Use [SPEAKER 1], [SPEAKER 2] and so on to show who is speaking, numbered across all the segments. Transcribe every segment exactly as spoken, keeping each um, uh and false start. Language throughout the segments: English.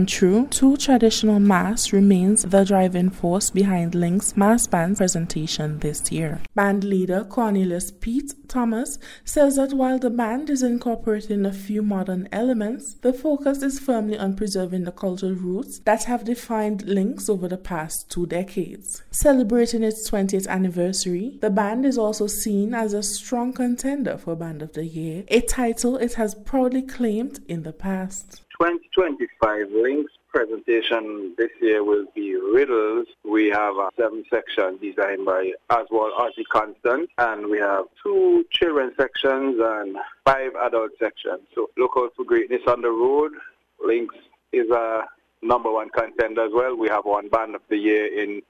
[SPEAKER 1] true, two traditional masks remains the driving force behind Lynx Mass Band's presentation this year. Band leader Cornelius Pete Thomas says that while the band is incorporating a few modern elements, the focus is firmly on preserving the cultural roots that have defined Lynx over the past two decades. Celebrating its twentieth anniversary, the band is also seen as a strong contender for Band of the Year, a title it has proudly claimed in the past.
[SPEAKER 2] twenty twenty-five Lynx presentation this year will be Riddles. We have a seven section designed by Oswald Ozzy Constant, and we have two children sections and five adult sections. So look out for greatness on the road. Lynx is a number one contender as well. We have won Band of the Year in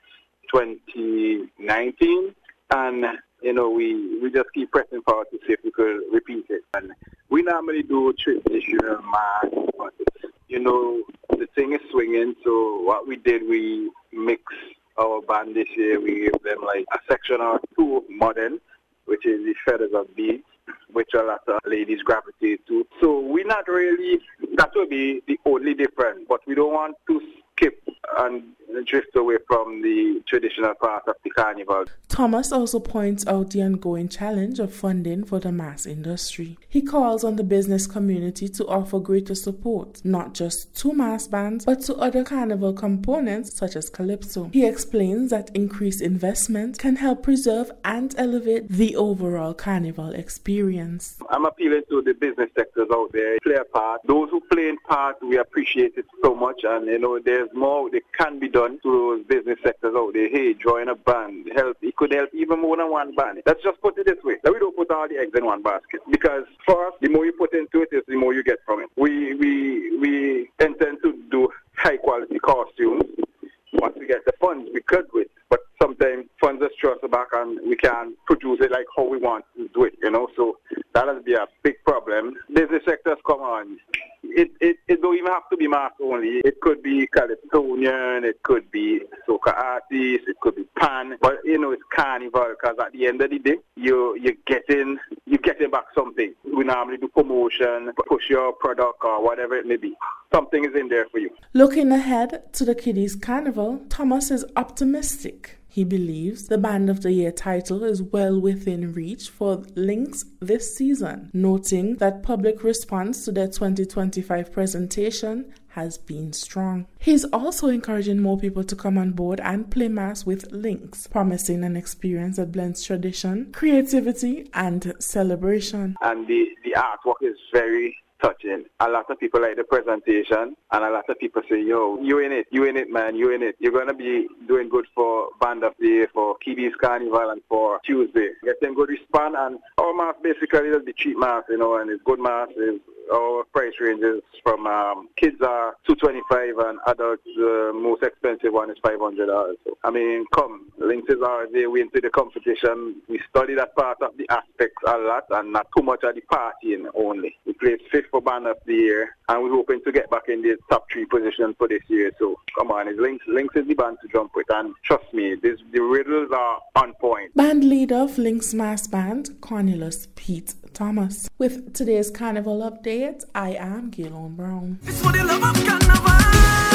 [SPEAKER 2] twenty nineteen, and you know we, we just keep pressing forward to see if we could repeat it. And we normally do traditional mass, but you know the thing is swinging. So what we did, we mixed our band this year. We gave them like a section or two modern, which is the Feathers of Beads, which a lot of ladies gravitate to. So we're not really, that will be the only difference, but we don't want to skip and drift away from the traditional part of the carnival.
[SPEAKER 1] Thomas also points out the ongoing challenge of funding for the mass industry. He calls on the business community to offer greater support, not just to mass bands, but to other carnival components such as Calypso. He explains that increased investment can help preserve and elevate the overall carnival experience.
[SPEAKER 2] I'm appealing to the business sectors out there, play a part. Those who play in part, we appreciate it so much, and you know, there's more that can be done to those business sectors out there. Hey, join a band, help. It could help even more than one band. Let's just put it this way, that we don't put all the eggs in one basket, because for us, the more you put into it, is the more you get from it. We we we intend to do high quality costumes. Once we get the funds, we could do it, but sometimes funds just throw us back and we can't produce it like how we want to do it, you know, so that'll be a big problem. Business sectors, come on. It, it it don't even have to be mass only. It could be Calypsonian, it could be soca artists, it could be pan, but you know it's carnival, because at the end of the day, you you're getting you getting back something. We normally do promotion, push your product or whatever it may be. Something is in there for you.
[SPEAKER 1] Looking ahead to the Kiddies Carnival, Thomas is optimistic. He believes the Band of the Year title is well within reach for Lynx this season, noting that public response to their twenty twenty-five presentation has been strong. He's also encouraging more people to come on board and play mass with Lynx, promising an experience that blends tradition, creativity, and celebration.
[SPEAKER 2] And the, the artwork is very touching. A lot of people like the presentation, and a lot of people say, yo, you in it, you in it, man, you in it. You're going to be doing good for Band of the Year, for Kiddies Carnival, and for Tuesday. Getting good response, and our mass basically is the cheap mass, you know, and it's good mass. Is our price ranges from um, kids are two twenty-five and adults, the uh, most expensive one is five hundred dollars. So, I mean, come, Lynx is our day. We into the competition. We study that part of the aspects a lot, and not too much of the partying only. We played fifth for Band of the Year, and we're hoping to get back in the top three position for this year. So come on, it's Lynx. Lynx is the band to jump with, and trust me, this, the riddles are on point.
[SPEAKER 1] Band leader of Lynx Mass Band, Cornelius Pete Thomas. With today's Carnival update, I am Gaylon Brown.
[SPEAKER 3] It's for the love of Carnival.